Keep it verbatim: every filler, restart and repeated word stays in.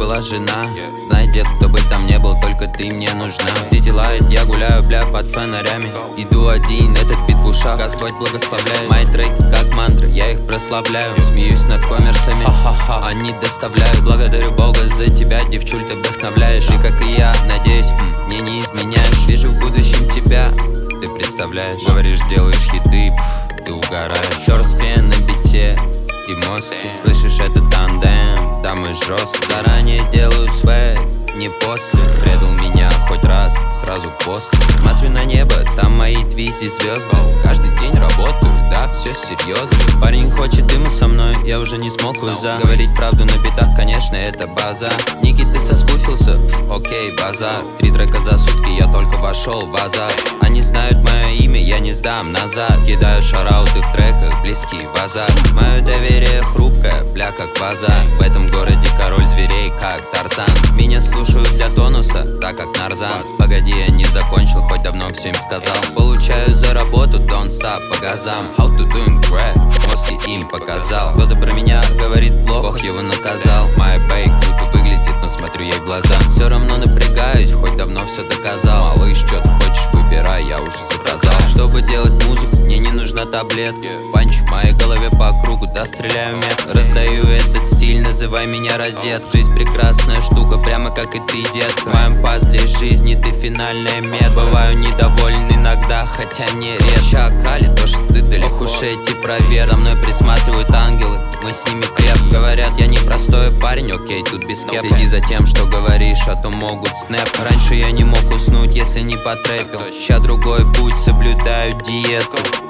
была жена. Знай, дед, кто бы там не был, только ты мне нужна. Сити лайт, я гуляю, бля, под фонарями. Иду один, этот бит в ушах, Господь благословляет. Мои треки как мантры, я их прославляю. Смеюсь над коммерсами, ха-ха-ха, они доставляют. Благодарю Бога за тебя, девчуль, ты вдохновляешь. И как и я, надеюсь, м, мне не изменяешь. Вижу в будущем тебя, ты представляешь. Говоришь, делаешь хиты, пф, ты угораешь. Черт фен на бите и мозг. Слышишь, это тандем, да мы жестко. Заранее делаю свет, не после. Предал меня хоть раз, сразу после. Смотрю на небо, там мои твизи звезды. Каждый день работаю, да, все серьезно. Парень хочет дыма со мной, я уже не смог за. Говорить правду на битах, конечно, это база. Ники, ты соскучился? Пф, окей, базар. Три трека за сутки, я только вошел в азарт. Они знают мое имя, я не сдам назад. Кидаю шарауты в треках, близкий в азарт. Мое доверие хрупкое, бля, как ваза. В этом городе король зверей, как Тарзан. Меня слушают для тонуса, так как Нарзан. Погоди, я не закончил, хоть давно все им сказал. Получаю за работу, don't stop по газам. How to doing great, мозги им показал. Кто-то про меня говорит плохо, Бог его наказал. My bake круто выглядит, но смотрю ей в глаза. Все равно напрягаюсь, хоть давно все доказал. Малыш, что ты хочешь, выбирай, я уже заказал. Чтобы делать музыку, мне не нужна таблетка. Панч в моей голове по кругу, да стреляю мет. Раздаю этот стиль, называй меня розет. Жизнь прекрасная штука, прямо как и ты, детка. В моем пазле жизни ты финальная мета. Бываю недоволен иногда, хотя не редко. Кали, то, что ты далеко, ох уж эти проверки. За мной присматривают ангелы, мы с ними крепко. Говорят, я не простой парень, окей, тут без кепки. Следи за тем, что говоришь, а то могут снэп. Раньше я не мог уснуть, если не потрепил. Ща другой путь, соблюдаю диету.